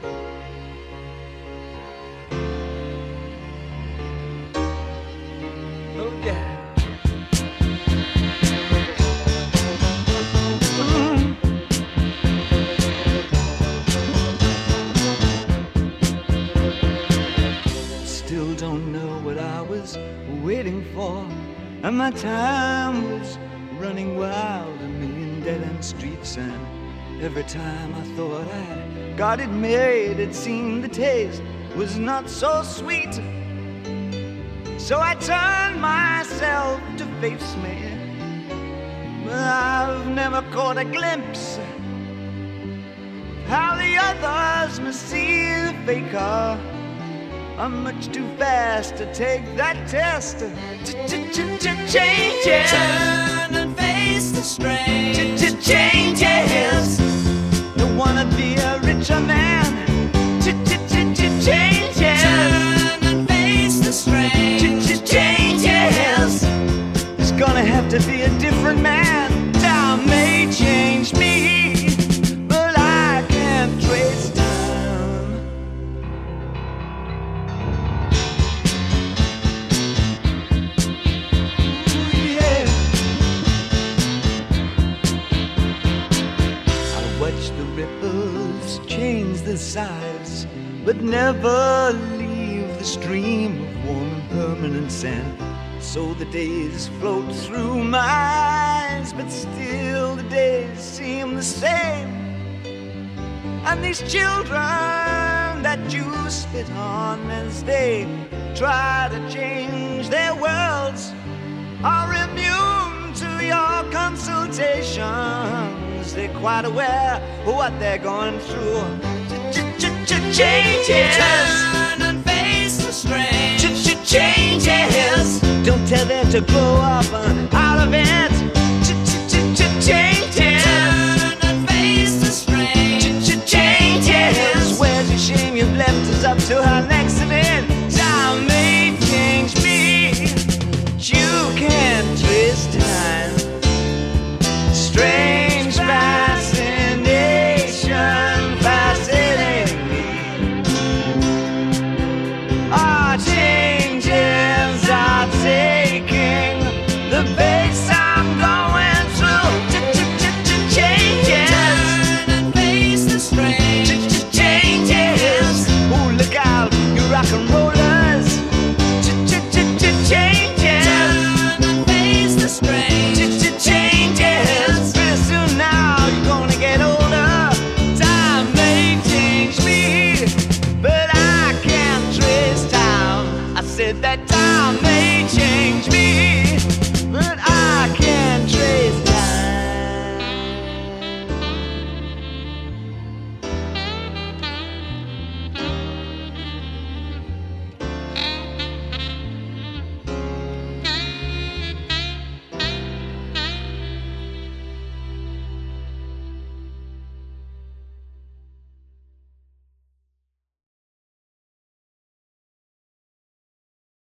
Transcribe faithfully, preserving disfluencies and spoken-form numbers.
Oh yeah. Still don't know what I was waiting for, and my time was running wild, a million dead-end streets, and every time I thought I'd got it made, it seemed the taste was not so sweet. So I turned myself to face me, but I've never caught a glimpse how the others must see the faker. I'm much too fast to take that test. Changes. Turn and face the strain. Changes. Don't wanna be a richer man. Changes. Turn and face the strain. Changes. It's gonna have to be a different man. Time may change me, but I can't trace time. Watch the ripples change their size, but never leave the stream of warm and permanent sand. So the days float through my eyes, but still the days seem the same. And these children that you spit on as they try to change their worlds are immune to your consultations. They're quite aware of what they're going through. Changes. Turn and face the strain. Changes. Don't tell them to grow up out of it.